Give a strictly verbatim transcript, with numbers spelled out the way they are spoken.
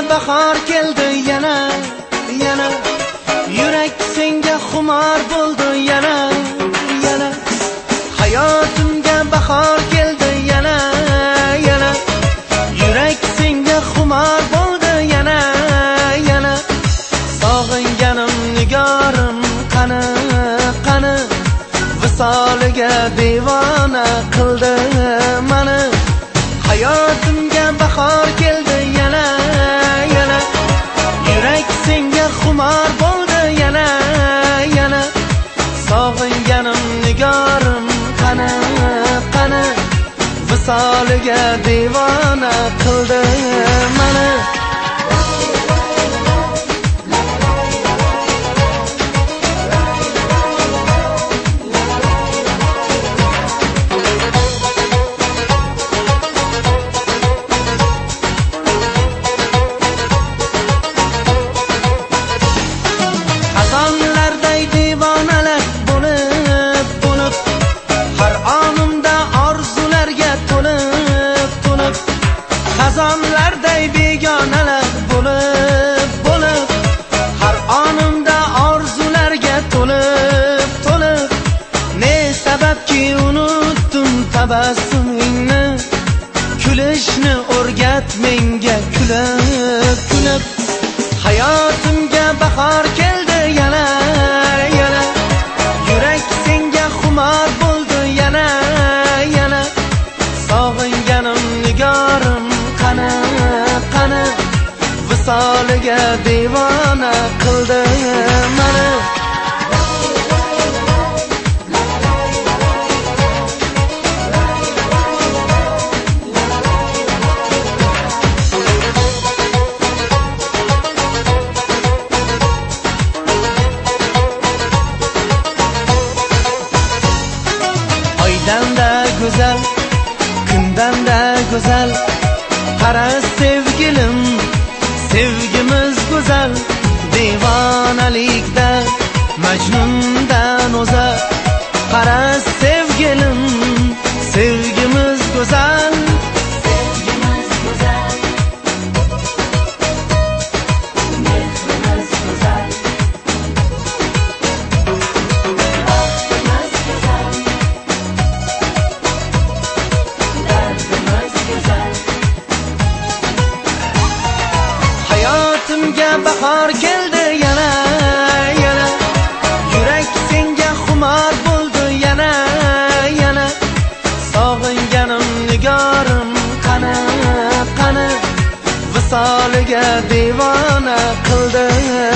bahor keldi yana, yana. Yurak senga xumor bo'ldi yana, yana. Hayotimga bahor keldi yana, yana. Yurak senga xumor bo'ldi yana, yana. Sog'inganim nigorim qani, qani. Visoliga devona qildi mani. Hayotimga bahor keldi yana, yana. Yurak senga xumor bo'ldi yana, yana. Sog'inganim nigorim qani, qani. Visoliga devona qildi mani. Xazonlarday begonalar bo'lib, bo'lib, har onimda orzularga to'lib, to'lib. Ne sababki unutdim tabassumingni, kulishni o'rgat menga kulib, kulib. Hayotimga bahor keldi yana, yana. Yurak senga xumor bo'ldi yana, yana. Sog'inganim nigorim qani, qani. Visoliga devona qildi mani. Oydan-da go'zal, kundan-da go'zal. Qara sevgilim, sevgimiz go'zal. Devonalikda Majnundan o'zar. Qara sevgilim, sevgimiz go'zal. Sevgimiz go'zal. Mehrimiz go'zal. Baxtimiz go'zal. Dardimiz go'zal. Hayotimga bahor keldi yana, yana. Yurak senga xumor bo'ldi yana, yana. Sog'inganim nigorim qani, qani. Visoliga devona qildi